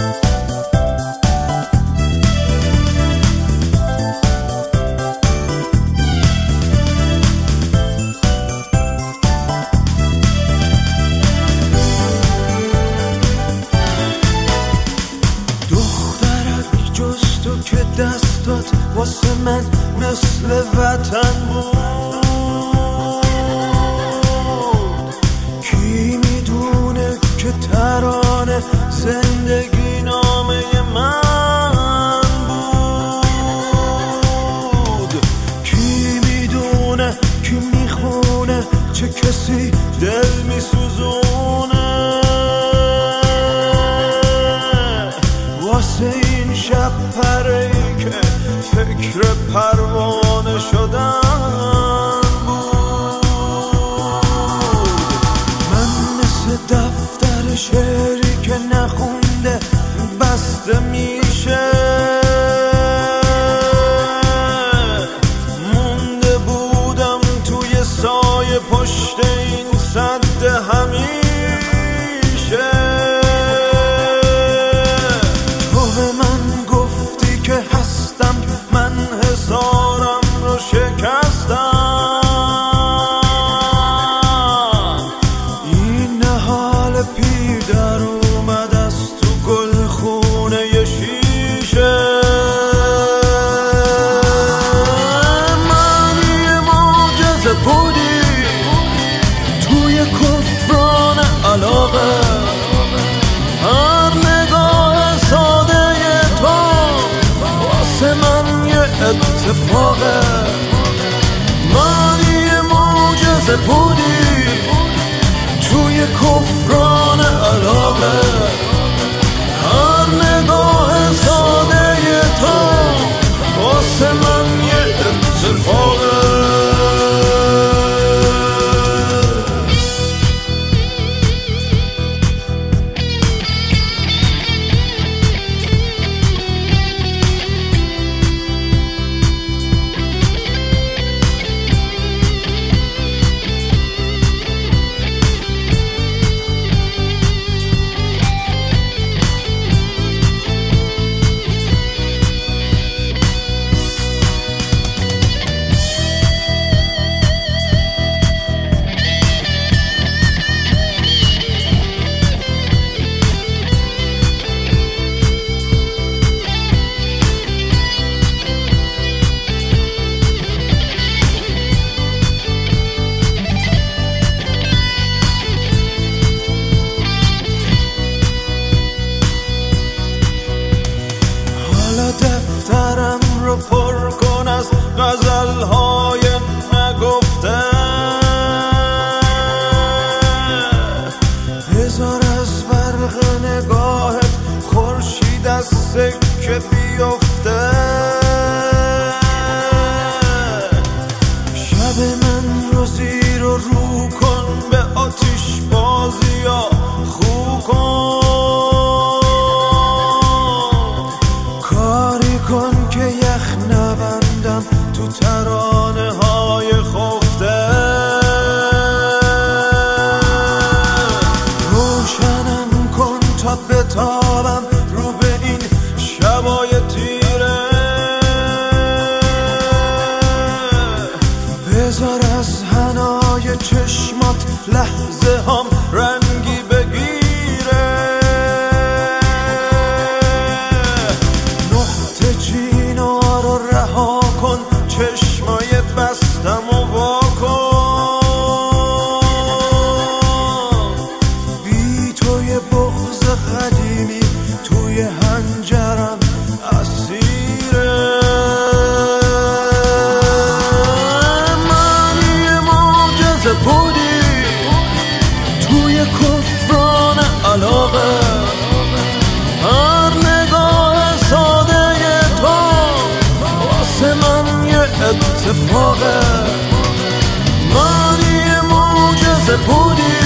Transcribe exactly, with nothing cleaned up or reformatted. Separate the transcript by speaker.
Speaker 1: که دستات واسه من مثل وطن بود. کی میدونه که ترانه زندگی نامه من بود. کی میدونه کی میخونه چه کسی دل میسوزونه واسه این شب پره‌ای که فکر پروانه شدن بود. من مثل دفتر شعری که نخونده بسته میشه مونده بودم توی سایه پشت این سد همیشه. حصارم رو شکستم این حال پیر در اومد از تو گل خونه ی شیشه. من یه معجزه بودی توی کفران علاقه. هر نگاه ساده تو واسه من اتفاقه. من یه معجزه بودی توی کفران علاقه. هر نگاه ساده تو واسه من یه اتفاقه. دفترم رو پر کن از غزل‌های نگفته. بذار از برق نگاهت خورشید از سکه بیفته. شب من رو زیر و رو کن به آتیش بازی یا خو کن. کن که یخ نبندم تو ترانه های خفته. روشنم کن تا بتابم رو به این شبای تیره. بذار از حنای چشمات لحظه هم رنگی بگیره. رها کن چشمای بستم و وا کن. بی توی بغض قدیمی توی هنجرم اسیره. من یه معجزه بودی توی کفران علاقه. هر نگاه ساده تو من یه اتفاقه. من یه معجزه بودی